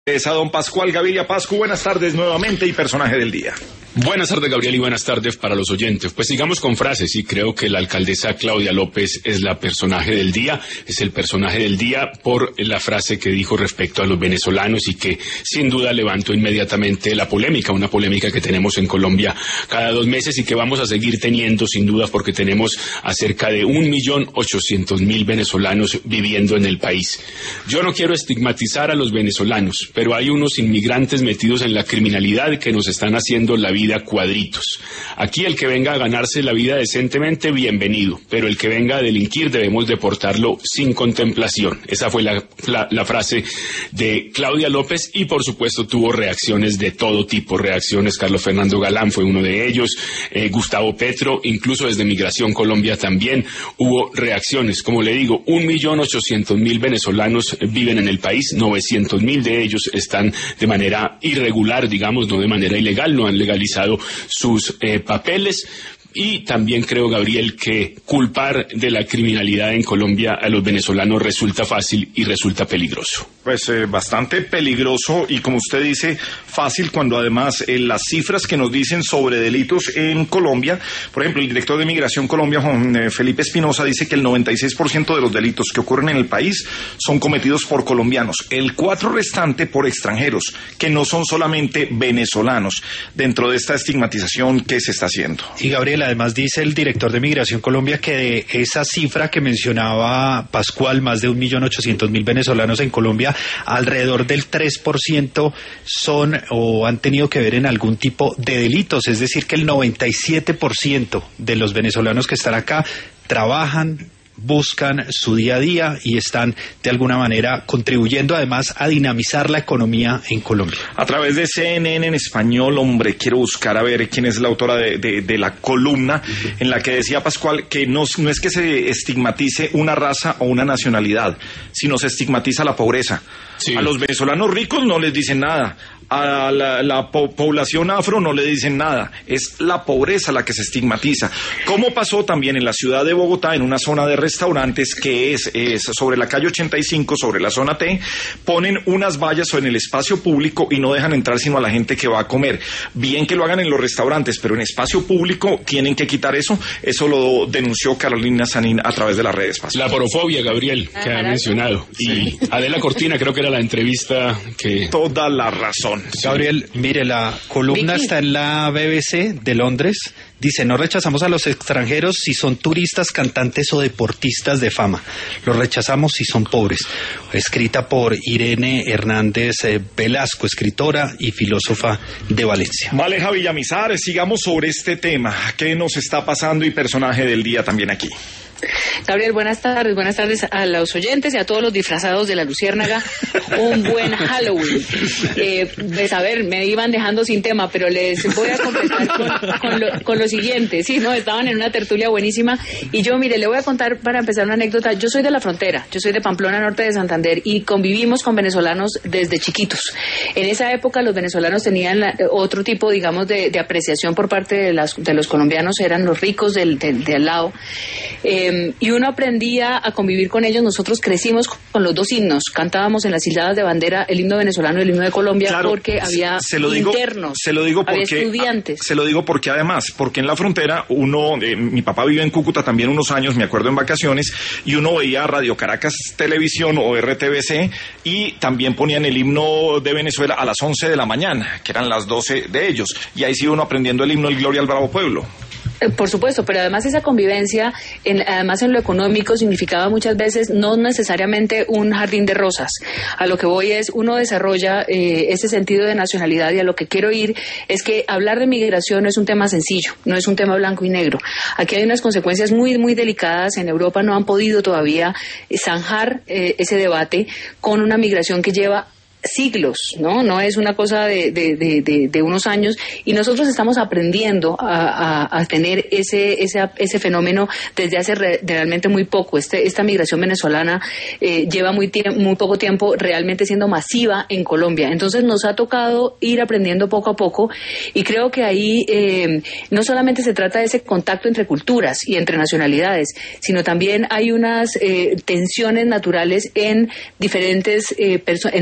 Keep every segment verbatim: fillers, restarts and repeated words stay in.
Es a don Pascual Gaviria. Pascu, buenas tardes nuevamente y personaje del día. Buenas tardes, Gabriel, y buenas tardes para los oyentes. Pues sigamos con frases, y creo que la alcaldesa Claudia López es la personaje del día, es el personaje del día por la frase que dijo respecto a los venezolanos y que sin duda levantó inmediatamente la polémica, una polémica que tenemos en Colombia cada dos meses y que vamos a seguir teniendo sin duda porque tenemos a cerca de un millón ochocientos mil venezolanos viviendo en el país. Yo no quiero estigmatizar a los venezolanos, pero hay unos inmigrantes metidos en la criminalidad que nos están haciendo la vida cuadritos. Aquí el que venga a ganarse la vida decentemente, bienvenido, pero el que venga a delinquir debemos deportarlo sin contemplación. Esa fue la, la, la frase de Claudia López y por supuesto tuvo reacciones de todo tipo, reacciones. Carlos Fernando Galán fue uno de ellos, eh, Gustavo Petro, incluso desde Migración Colombia también hubo reacciones. Como le digo, un millón ochocientos mil venezolanos viven en el país, novecientos mil de ellos están de manera irregular, digamos, no de manera ilegal, no han legalizado sus eh, papeles. Y también creo, Gabriel, que culpar de la criminalidad en Colombia a los venezolanos resulta fácil y resulta peligroso. Pues eh, bastante peligroso y, como usted dice, fácil cuando además eh, las cifras que nos dicen sobre delitos en Colombia, por ejemplo, el director de Migración Colombia, Juan eh, Felipe Espinosa, dice que el noventa y seis por ciento de los delitos que ocurren en el país son cometidos por colombianos, el cuatro restante por extranjeros, que no son solamente venezolanos, dentro de esta estigmatización que se está haciendo. Y, Gabriel, además dice el director de Migración Colombia que de esa cifra que mencionaba Pascual, más de un millón ochocientos mil venezolanos en Colombia, alrededor del tres por ciento son o han tenido que ver en algún tipo de delitos, es decir que el noventa y siete por ciento de los venezolanos que están acá trabajan, buscan su día a día y están de alguna manera contribuyendo además a dinamizar la economía en Colombia. A través de C N N en español, hombre, quiero buscar a ver quién es la autora de, de, de la columna en la que decía Pascual que no, no es que se estigmatice una raza o una nacionalidad, sino se estigmatiza la pobreza. Sí. A los venezolanos ricos no les dicen nada, a la, la po- población afro no le dicen nada, es la pobreza la que se estigmatiza. Como pasó también en la ciudad de Bogotá, en una zona de restaurantes que es, es sobre la calle ochenta y cinco, sobre la zona T, ponen unas vallas en el espacio público y no dejan entrar sino a la gente que va a comer. Bien que lo hagan en los restaurantes, pero en espacio público tienen que quitar eso. Eso lo denunció Carolina Sanín a través de las redes. Pascual. La porofobia, Gabriel, que ha mencionado. Sí. Y Adela Cortina, creo que era la entrevista que... Toda la razón. Sí. Gabriel, mire, la columna Vicky está en la B B C de Londres. Dice, no rechazamos a los extranjeros si son turistas, cantantes o deportistas de fama. Los rechazamos si son pobres. Escrita por Irene Hernández Velasco, escritora y filósofa de Valencia. Maleja Villamizar, sigamos sobre este tema. ¿Qué nos está pasando y personaje del día también aquí? Gabriel, buenas tardes, buenas tardes a los oyentes y a todos los disfrazados de la luciérnaga. Un buen Halloween. Eh, pues a ver, me iban dejando sin tema, pero les voy a completar con, con, lo, con lo siguiente. Sí, no, estaban en una tertulia buenísima y yo, mire, le voy a contar para empezar una anécdota. Yo soy de la frontera, yo soy de Pamplona, norte de Santander, y convivimos con venezolanos desde chiquitos. En esa época los venezolanos tenían la, otro tipo, digamos, de, de apreciación por parte de, las, de los colombianos, eran los ricos del, del, de al lado. Eh, y uno aprendía a convivir con ellos. Nosotros crecimos con los dos himnos, cantábamos en las hildadas de bandera el himno venezolano y el himno de Colombia, claro, porque había se lo digo, internos, se lo digo porque, había estudiantes. Se lo digo porque además, porque en la frontera uno, eh, mi papá vive en Cúcuta también unos años, me acuerdo en vacaciones, y uno veía Radio Caracas Televisión o R T V C y también ponían el himno de Venezuela a las once de la mañana, que eran las doce de ellos, y ahí sí uno aprendiendo el himno El Gloria al Bravo Pueblo. Por supuesto, pero además esa convivencia, en, además en lo económico, significaba muchas veces no necesariamente un jardín de rosas. A lo que voy es, uno desarrolla eh, ese sentido de nacionalidad, y a lo que quiero ir es que hablar de migración no es un tema sencillo, no es un tema blanco y negro. Aquí hay unas consecuencias muy, muy delicadas. En Europa no han podido todavía zanjar eh, ese debate con una migración que lleva siglos, ¿no? No es una cosa de, de, de, de, de unos años, y nosotros estamos aprendiendo a, a, a tener ese, ese, ese fenómeno desde hace re, realmente muy poco. Este, esta migración venezolana eh, lleva muy, tie- muy poco tiempo realmente siendo masiva en Colombia. Entonces nos ha tocado ir aprendiendo poco a poco, y creo que ahí eh, no solamente se trata de ese contacto entre culturas y entre nacionalidades, sino también hay unas eh, tensiones naturales en diferentes, eh, perso- en estos países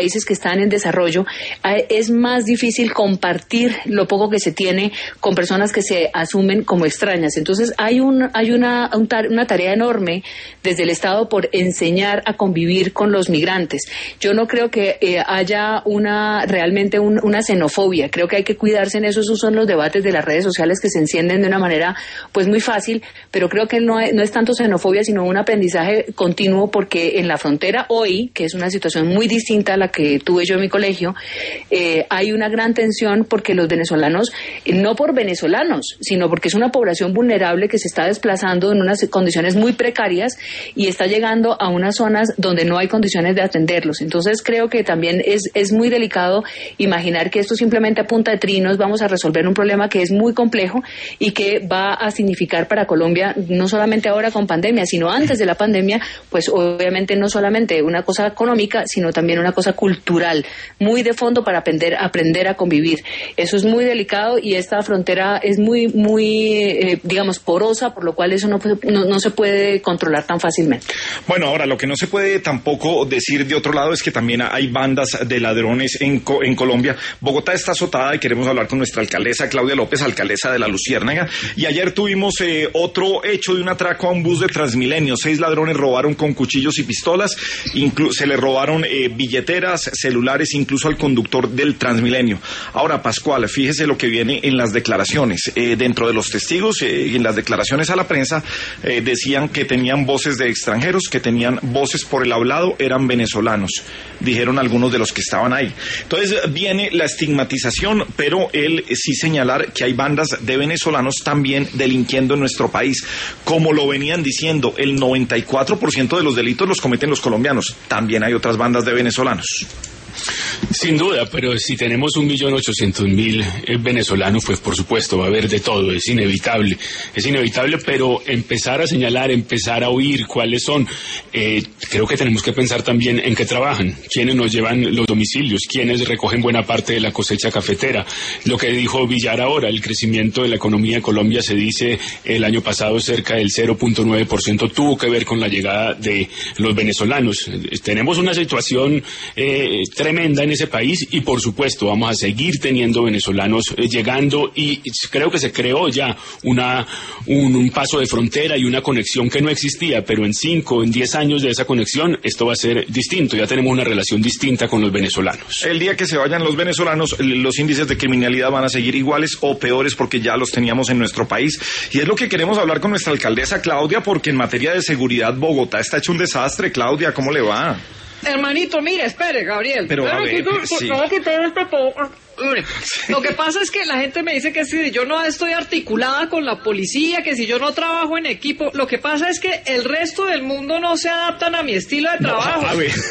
países que están en desarrollo, es más difícil compartir lo poco que se tiene con personas que se asumen como extrañas. Entonces hay un hay una un tar, una tarea enorme desde el Estado por enseñar a convivir con los migrantes. Yo no creo que eh, haya una realmente un, una xenofobia. Creo que hay que cuidarse en eso. Esos son los debates de las redes sociales que se encienden de una manera pues muy fácil, pero creo que no, hay, no es tanto xenofobia, sino un aprendizaje continuo, porque en la frontera hoy, que es una situación muy distinta a la que tuve yo en mi colegio, eh, hay una gran tensión porque los venezolanos, eh, no por venezolanos, sino porque es una población vulnerable que se está desplazando en unas condiciones muy precarias y está llegando a unas zonas donde no hay condiciones de atenderlos. Entonces creo que también es, es muy delicado imaginar que esto simplemente a punta de trinos vamos a resolver un problema que es muy complejo y que va a significar para Colombia, no solamente ahora con pandemia, sino antes de la pandemia, pues obviamente no solamente una cosa económica, sino también una cosa cultural, muy de fondo para aprender, aprender a convivir. Eso es muy delicado y esta frontera es muy, muy, eh, digamos, porosa, por lo cual eso no, no, no se puede controlar tan fácilmente. Bueno, ahora, lo que no se puede tampoco decir de otro lado es que también hay bandas de ladrones en, en Colombia. Bogotá está azotada y queremos hablar con nuestra alcaldesa, Claudia López, alcaldesa de La Luciérnaga. Y ayer tuvimos eh, otro hecho de un atraco a un bus de Transmilenio. Seis ladrones robaron con cuchillos y pistolas, inclu- se le robaron eh, billeteras, celulares, incluso al conductor del Transmilenio. Ahora, Pascual, fíjese lo que viene en las declaraciones. Eh, dentro de los testigos, eh, en las declaraciones a la prensa, eh, decían que tenían voces de extranjeros, que tenían voces por el hablado, eran venezolanos, dijeron algunos de los que estaban ahí. Entonces viene la estigmatización, pero él eh, sí señalar que hay bandas de venezolanos también delinquiendo en nuestro país. Como lo venían diciendo, el noventa y cuatro por ciento de los delitos los cometen los colombianos. También hay otras bandas de venezolanos. Sin duda, pero si tenemos un millón ochocientos mil venezolanos, pues por supuesto va a haber de todo, es inevitable, es inevitable, pero empezar a señalar, empezar a oír cuáles son, eh, creo que tenemos que pensar también en qué trabajan, quiénes nos llevan los domicilios, quiénes recogen buena parte de la cosecha cafetera. Lo que dijo Villar ahora, el crecimiento de la economía de Colombia, se dice el año pasado cerca del cero punto nueve por ciento, tuvo que ver con la llegada de los venezolanos. Tenemos una situación eh, tremenda en ese país y por supuesto vamos a seguir teniendo venezolanos eh, llegando y creo que se creó ya una un, un paso de frontera y una conexión que no existía, pero en cinco, en diez años de esa conexión esto va a ser distinto, ya tenemos una relación distinta con los venezolanos. El día que se vayan los venezolanos, los índices de criminalidad van a seguir iguales o peores porque ya los teníamos en nuestro país y es lo que queremos hablar con nuestra alcaldesa Claudia, porque en materia de seguridad Bogotá está hecho un desastre. Claudia, ¿cómo le va? Hermanito, mire, espere, Gabriel. Pero a ver, sí. Lo que pasa es que la gente me dice que si yo no estoy articulada con la policía, que si yo no trabajo en equipo, lo que pasa es que el resto del mundo no se adaptan a mi estilo de trabajo. No, a ver.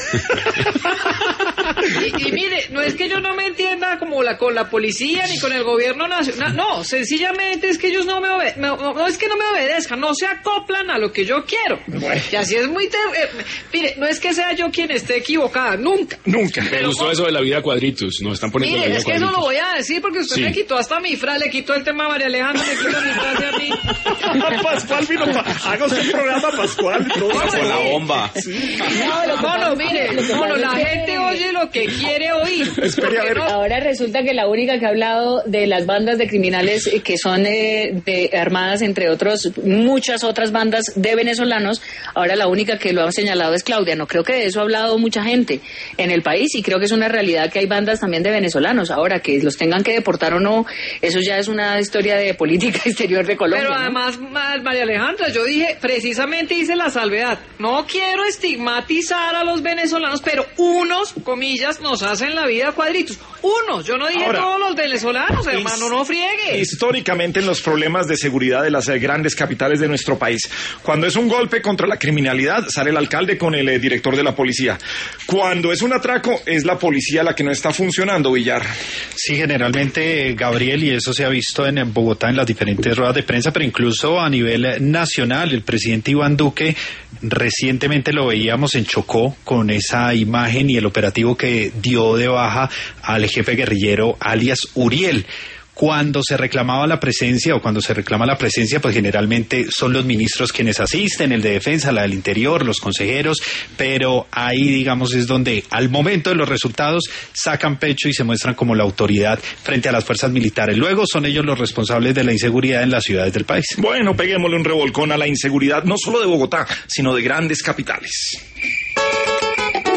Y, y mire, no es que yo no me entienda como la con la policía ni con el gobierno nacional, no, sencillamente es que ellos no me obedezcan, no, no, no es que no me obedezcan, no se acoplan a lo que yo quiero. Bueno. Y así es muy... Ter eh, mire, no es que sea yo quien esté equivocada, nunca. Nunca. Me gustó con... eso de la vida cuadritos, nos están poniendo mire, la vida es que cuadritos. Eso lo voy a decir porque usted sí. me quitó hasta mi frase, le quitó el tema a María Alejandra, le quitó mi frase a mí. Pascual vino, haga usted el programa, Pascual. No, con la bomba. Sí. No, no, no, mire, no, no, la gente oye lo que quiere oír. Espere, a ver. No... Ahora resulta que la única que ha hablado de las bandas de criminales que son eh, de armadas, entre otros, muchas otras bandas de venezolanos, ahora la única que lo ha señalado es Claudia. No creo que de eso ha hablado mucha gente en el país y creo que es una realidad que hay bandas también de venezolanos. Ahora, que los tengan que deportar o no, eso ya es una historia de política exterior de Colombia. Pero ¿no? además, María Alejandra, yo dije, precisamente hice la salvedad. No quiero estigmatizar a los venezolanos, pero unos, comillas, nos hacen la vida cuadritos. Unos, yo no dije ahora, todos los venezolanos, hermano, no friegue. Históricamente en los problemas de seguridad de las eh, grandes capitales de nuestro país, cuando es un golpe contra la criminalidad, sale el alcalde con el eh, director de la policía. Cuando es un atraco, es la policía la que no está funcionando, Villar. Sí, generalmente, Gabriel, y eso se ha visto en Bogotá en las diferentes ruedas de prensa, pero incluso a nivel nacional, el presidente Iván Duque, recientemente lo veíamos en Chocó con esa imagen y el operativo que dio de baja al jefe guerrillero alias Uriel. cuando se reclamaba la presencia o cuando se reclama la presencia, pues generalmente son los ministros quienes asisten, el de defensa, la del interior, los consejeros, pero ahí digamos es donde al momento de los resultados sacan pecho y se muestran como la autoridad frente a las fuerzas militares. Luego son ellos los responsables de la inseguridad en las ciudades del país. Bueno, peguémosle un revolcón a la inseguridad, no solo de Bogotá, sino de grandes capitales.